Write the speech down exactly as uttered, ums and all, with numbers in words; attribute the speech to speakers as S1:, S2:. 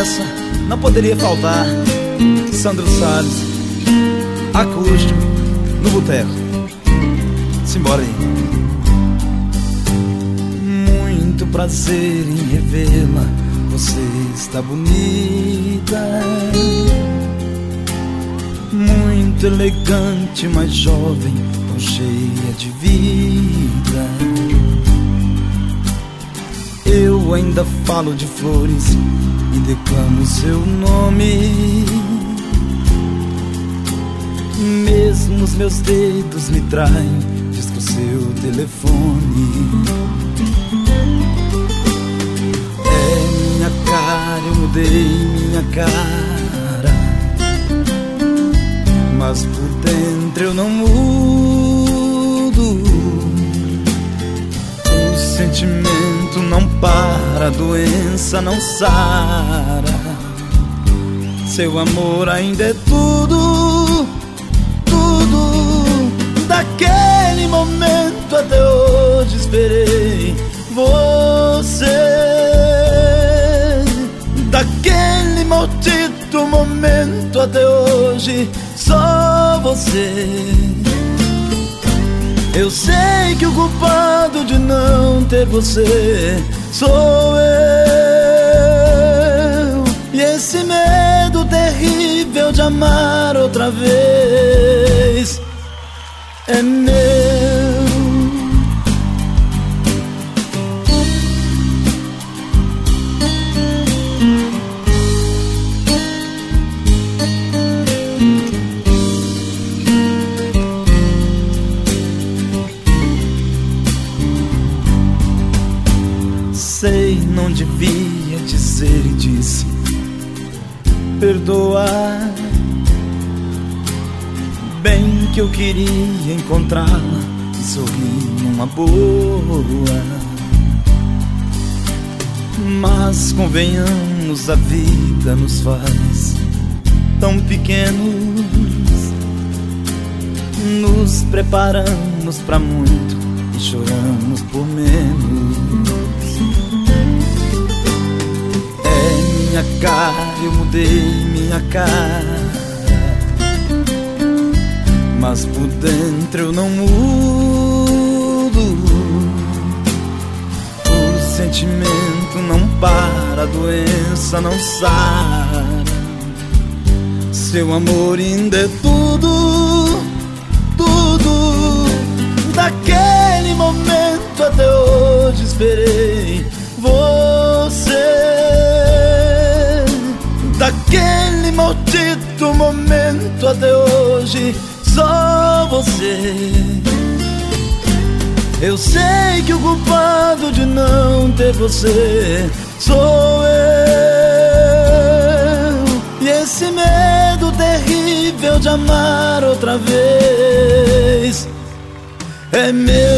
S1: essa não poderia faltar. Sandro Salles, acústico, no boteco. Simbora aí. Muito prazer em revê-la, você está bonita, muito elegante, mas jovem, tão cheia de vida. Eu ainda falo de flores e declamo seu nome, mesmo os meus dedos me traem, disco seu telefone. É minha cara, eu mudei minha cara, mas por dentro eu não mudo. O sentimento não para, a doença não sara. Seu amor ainda é tudo, tudo. Daquele momento até hoje esperei você. Daquele maldito momento até hoje só você. Eu sei que o culpado de não ter você sou eu, e esse medo terrível de amar outra vez é meu. Sei, não devia dizer e disse perdoar. Bem que eu queria encontrá-la e sorrir numa boa, mas convenhamos, a vida nos faz tão pequenos. Nos preparamos pra muito e choramos por menos. Minha cara, eu mudei minha cara, mas por dentro eu não mudo. O sentimento não para, a doença não sara. Seu amor ainda é tudo, tudo. Daquele momento até hoje esperei você. Daquele maldito momento até hoje só você. Eu sei que o culpado de não ter você sou eu, e esse medo terrível de amar outra vez é meu.